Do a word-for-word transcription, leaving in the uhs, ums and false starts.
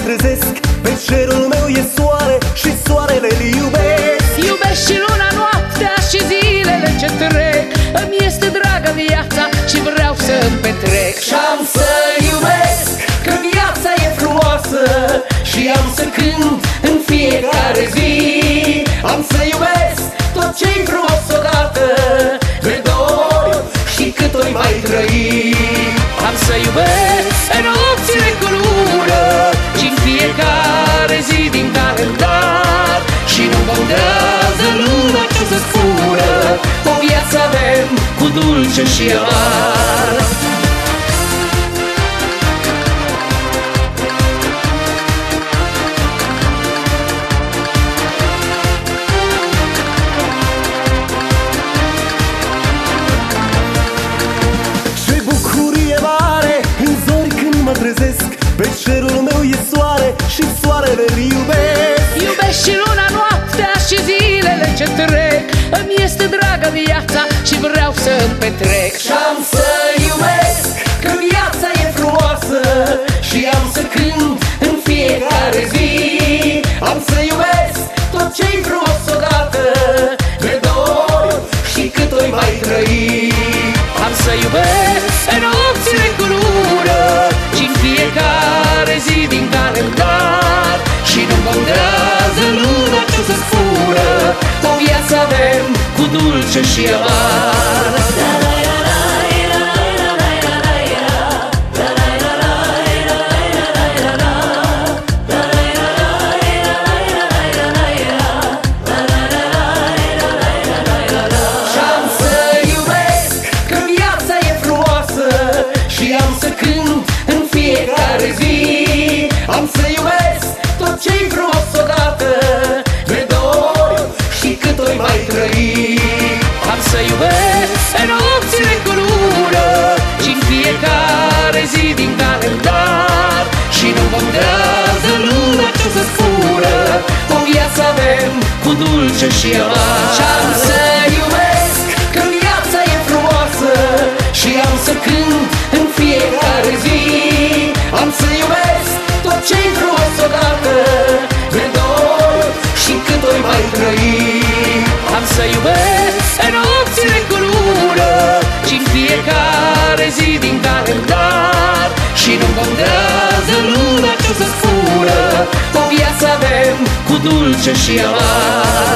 trezesc, pe cerul meu e soare și soarele îl iubesc. Iubesc și luna, noaptea și zilele ce trec. Îmi este dragă viața și vreau să-mi petrec. Și-am să iubesc, că viața e frumoasă, și am să cânt în fiecare zi. Am să iubesc tot ce-i frumos odată, de două ori și cât oi mai trăi. Am să iubesc în nopțile cu lună și în fiecare zi din calendar. Și nu contează luna ce să spună, o viață avem cu dulce și amar. Pe cerul meu e soare și soarele îl iubesc. Iubesc și luna, noaptea și zilele ce trec. Îmi este dragă viața și vreau să-mi petrec. Și-am să iubesc, că viața e frumoasă, și am să cânt în fiecare zi. Am să iubesc tot ce-i frumos odată, de două ori și cât oi mai trăi. Am să iubesc în nopțile cu lună și în fiecare zi din calendar. Și nu contează luna ce să spună, o viață avem cu dulce și amar. Și-am să iubesc, că viața e frumoasă, și am să cânt în fiecare zi. Am să iubesc tot ce-i frumos odată, de două ori și cât oi mai trăi. Am să iubesc în nopțile cu lună și în fiecare zi din calendar. Și nu contează luna ce să spună, o viață avem cu dulce și amar. Și-am să iubesc, că viața e frumoasă, și am să cânt în fiecare zi. Am să iubesc tot ce-i frumos odată, de două ori și cât oi mai trăi. Am să iubesc în nopțile cu lună și în fiecare zi din calendar. Și nu contează luna ce să spună, o viață avem cu dulce și amar.